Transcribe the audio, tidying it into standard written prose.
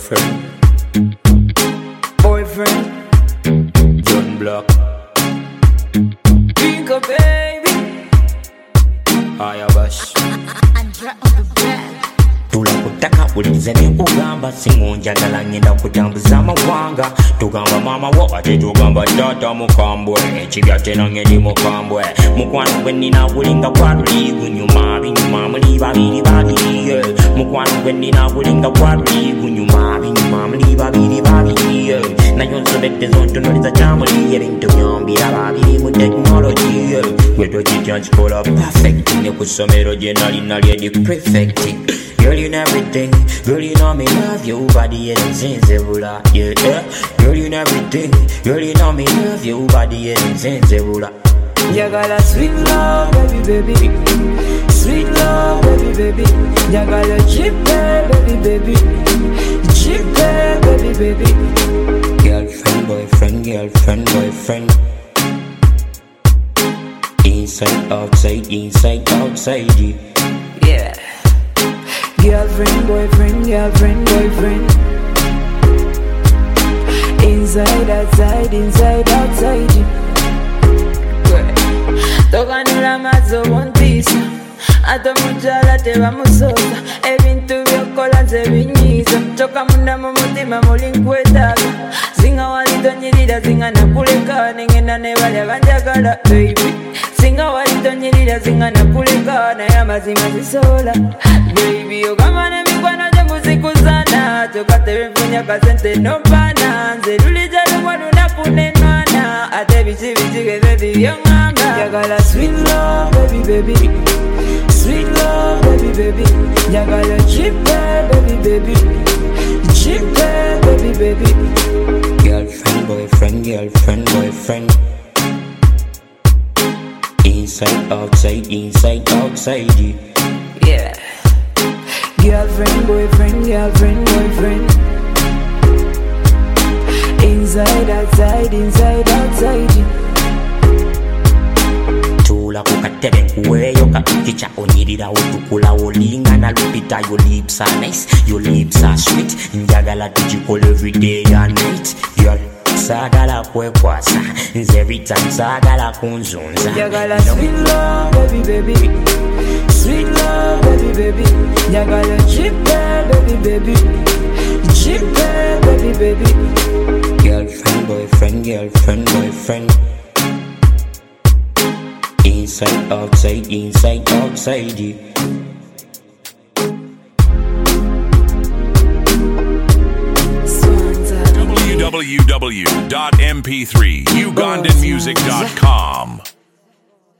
girlfriend, boyfriend, John Block, Pinko baby, Ayabash. Tula kutaka ulize ne kugamba singo njagala ngenda kutambuza amawanga tugamba mama wo ate tugamba tata mukambwe ekibya tena ngedi mukambwe mukwano gwe nina kulinga kwatuli gunyuma binyuma muli babiri babiri mukwano gwe nina kulinga kwatuli gunyuma binyuma muli babiri babiri nayo nsobedde zontunuliza kyamuli ebintu byombira babiri mu technology gwe tokitya kikola perfect ne ku ssomero gye nali edi perfect. Girl, you know everything. Girl, you know me love you. Body is insensible. Yeah. Girl, you know everything. Girl, you know me love you. Body is insensible. You got a sweet love, baby. Sweet love, baby. You got a cheap baby. Cheap baby. Girlfriend, boyfriend. Inside, outside, yeah. Girlfriend, boyfriend. Inside, outside. Toganula mazo wontisa ato mujala teba musoza ebintu byokola nze binyiza toka munda mu mutima mulinkwetaaga singa walitonyirira singa nakuleka nengenda nebale banjagala baby singa walitonyirira singa nakuleka naye amazima zisola baby ogamba n'emikwano gye muzikuzana tokatebenfunya kasente nopana nze lulija lumwa lunaku nenwana ate biki bigebe byongamba yagala sweet love baby sweet love baby yagala cheap baby cheap baby girlfriend boyfriend inside outside yeah. Girlfriend boyfriend inside outside tula kukatebe nkuweyo kakicha onyirira utukula olingana lupita. Your lips are nice, your lips are sweet. Njagala tujikole every day and night. Girl, sagala kwekwasa nze every time sagala kunzunza. Njagala sweet love baby. Sweet love baby. Njagala cheap baby. Cheap baby. Girlfriend boyfriend inside outside www.mp3ugandanmusic.com